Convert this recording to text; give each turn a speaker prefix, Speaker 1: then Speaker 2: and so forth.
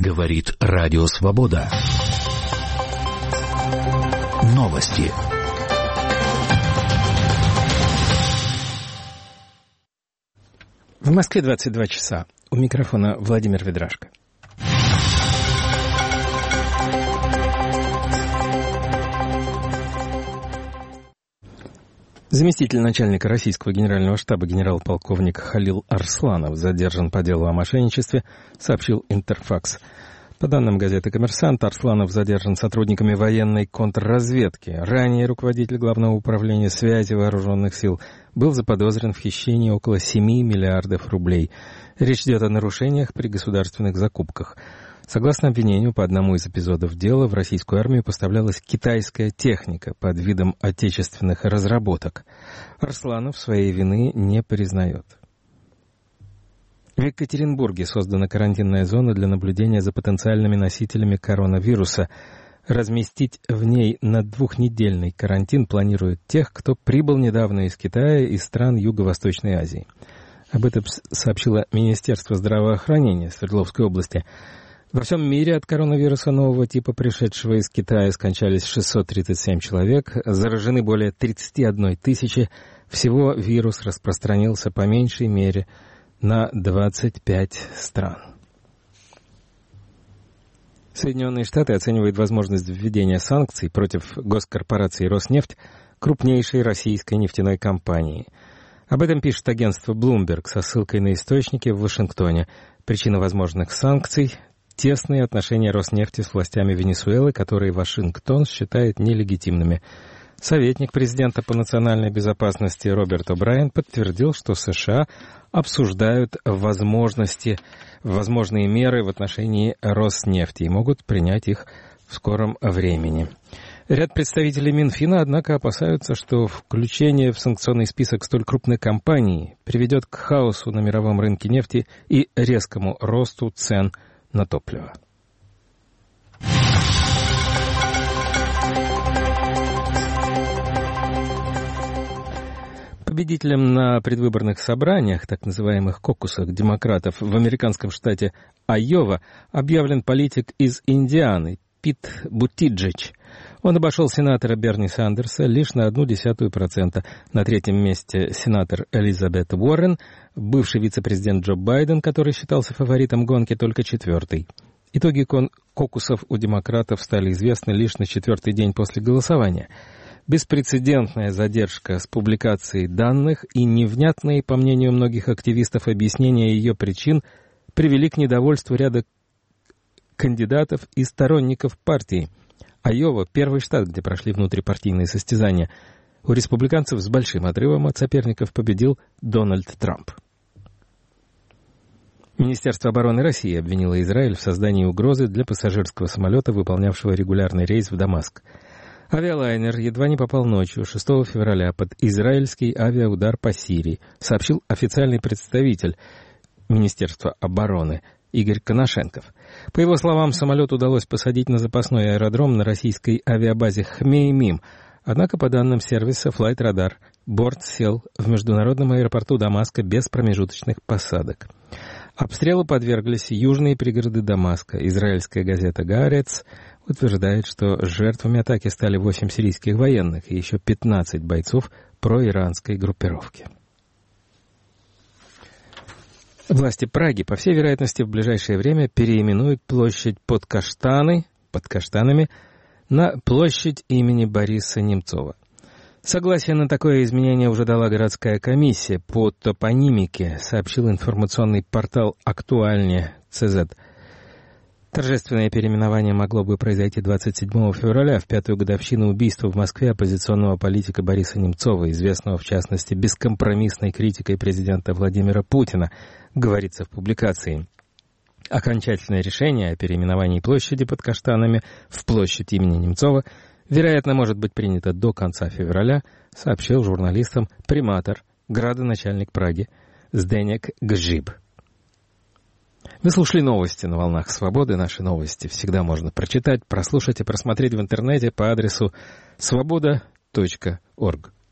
Speaker 1: Говорит Радио Свобода. Новости.
Speaker 2: В Москве 22 часа. У микрофона Владимир Ведрашко. Заместитель начальника российского генерального штаба генерал-полковник Халил Арсланов задержан по делу о мошенничестве, сообщил Интерфакс. По данным газеты «Коммерсант», Арсланов задержан сотрудниками военной контрразведки. Ранее руководитель Главного управления связи вооруженных сил был заподозрен в хищении около 7 миллиардов рублей. Речь идет о нарушениях при государственных закупках. Согласно обвинению, по одному из эпизодов дела в российскую армию поставлялась китайская техника под видом отечественных разработок. Арсланов своей вины не признает. В Екатеринбурге создана карантинная зона для наблюдения за потенциальными носителями коронавируса. Разместить в ней на 2-недельный карантин планируют тех, кто прибыл недавно из Китая и стран Юго-Восточной Азии. Об этом сообщило Министерство здравоохранения Свердловской области. Во всем мире от коронавируса нового типа, пришедшего из Китая, скончались 637 человек, заражены более 31 тысячи. Всего вирус распространился по меньшей мере на 25 стран. Соединенные Штаты оценивают возможность введения санкций против госкорпорации «Роснефть», крупнейшей российской нефтяной компании. Об этом пишет агентство Bloomberg со ссылкой на источники в Вашингтоне. Причина возможных санкций – тесные отношения Роснефти с властями Венесуэлы, которые Вашингтон считает нелегитимными. Советник президента по национальной безопасности Роберт О'Брайен подтвердил, что США обсуждают возможные меры в отношении Роснефти и могут принять их в скором времени. Ряд представителей Минфина, однако, опасаются, что включение в санкционный список столь крупной компании приведет к хаосу на мировом рынке нефти и резкому росту цен на топливо. Победителем на предвыборных собраниях, так называемых кокусах демократов в американском штате Айова, объявлен политик из Индианы Пит Бутиджедж. Он обошел сенатора Берни Сандерса лишь на 0,1%. На третьем месте сенатор Элизабет Уоррен, бывший вице-президент Джо Байден, который считался фаворитом гонки, только четвертый. Итоги кокусов у демократов стали известны лишь на 4-й день после голосования. Беспрецедентная задержка с публикацией данных и невнятные, по мнению многих активистов, объяснения ее причин привели к недовольству ряда кандидатов и сторонников партии. Айова – первый штат, где прошли внутрипартийные состязания. У республиканцев с большим отрывом от соперников победил Дональд Трамп. Министерство обороны России обвинило Израиль в создании угрозы для пассажирского самолета, выполнявшего регулярный рейс в Дамаск. Авиалайнер едва не попал ночью 6 февраля под израильский авиаудар по Сирии, сообщил официальный представитель Министерства обороны Игорь Коношенков. По его словам, самолет удалось посадить на запасной аэродром на российской авиабазе Хмеймим. Однако, по данным сервиса Flight Radar, борт сел в международном аэропорту Дамаска без промежуточных посадок. Обстрелу подверглись южные пригороды Дамаска. Израильская газета «Гаарец» утверждает, что жертвами атаки стали 8 сирийских военных и еще 15 бойцов проиранской группировки. Власти Праги, по всей вероятности, в ближайшее время переименуют площадь под Каштанами на площадь имени Бориса Немцова. Согласие на такое изменение уже дала городская комиссия по топонимике, сообщил информационный портал «Актуальне.cz». Торжественное переименование могло бы произойти 27 февраля, в 5-ю годовщину убийства в Москве оппозиционного политика Бориса Немцова, известного, в частности, бескомпромиссной критикой президента Владимира Путина, говорится в публикации. Окончательное решение о переименовании площади под Каштанами в площадь имени Немцова, вероятно, может быть принято до конца февраля, сообщил журналистам приматор, градоначальник Праги Зденек Гжиб. Вы слушали новости на волнах Свободы. Наши новости всегда можно прочитать, прослушать и просмотреть в интернете по адресу svoboda.org.